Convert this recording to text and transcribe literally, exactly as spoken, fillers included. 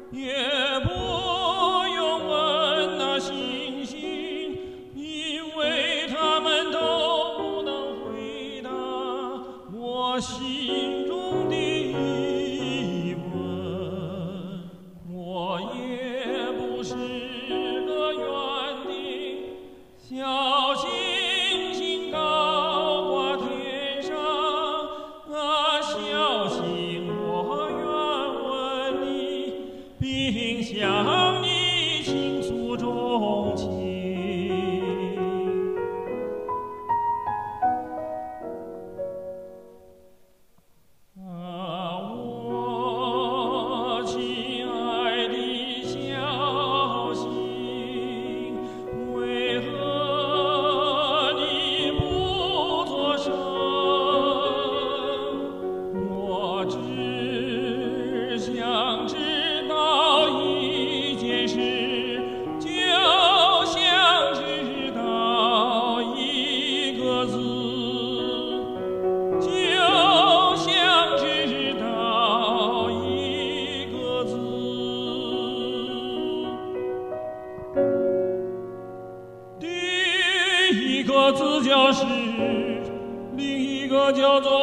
也不用问那星星，因为他们都不能回答我心中的疑问。我也不是个园丁，小星星高挂天上，啊，小星我愿问你，并向你倾诉衷情。啊，我亲爱的小星，为何你不作声？我只想知道一件事，就想知道一个字，就想知道一个字。第一个字叫是，另一个叫做